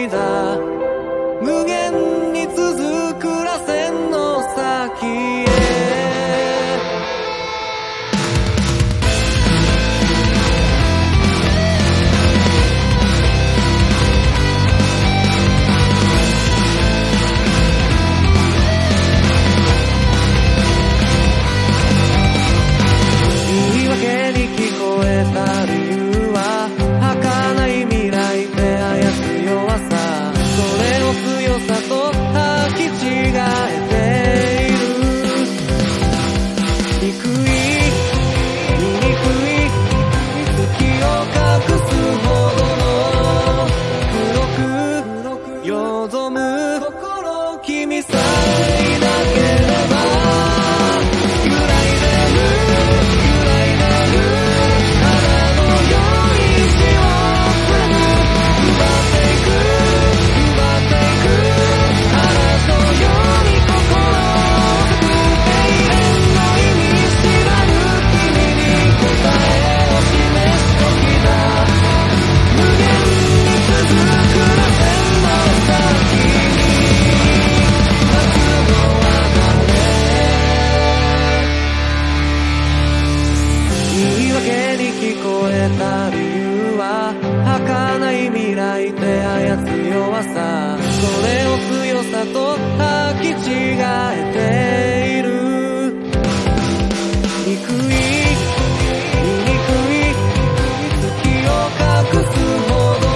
時だ。無限に続く螺旋の先へ。言い訳に聞こえた理由は儚い未来で操る弱さ。それを強さと履き違えている。憎い醜い月を隠すほどの黒くよどむ心、君さえいなければ揺らいでる揺らいでる花のように死を摘む。奪っていく奪っていく嵐のように心を救う。永遠の意味知らぬ君に答えを示す時だ。無限に続く螺旋の先に待つのは誰。言い訳に聞こえた理由は儚い未来で操る弱さ。それを強さと履き違えている。憎い醜い月を隠すほど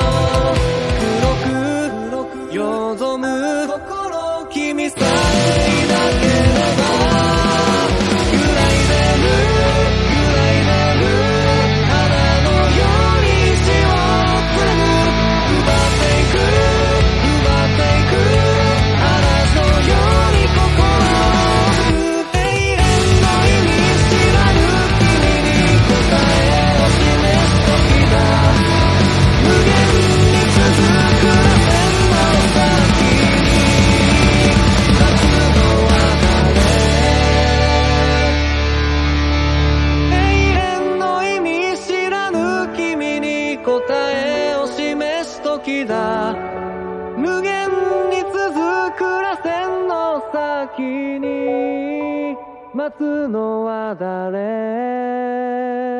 の黒くよどむ心、君さえいなければ揺らいでる揺らいでる花のように死を摘む。奪っていく奪っていく嵐のように心を救う。永遠の意味知らぬ君に答えを示す時だ。無限に続く螺旋の先に立つのは誰。永遠の意味知らぬ君に答えを示す時だ。無限に続く螺旋の先に待つのは誰。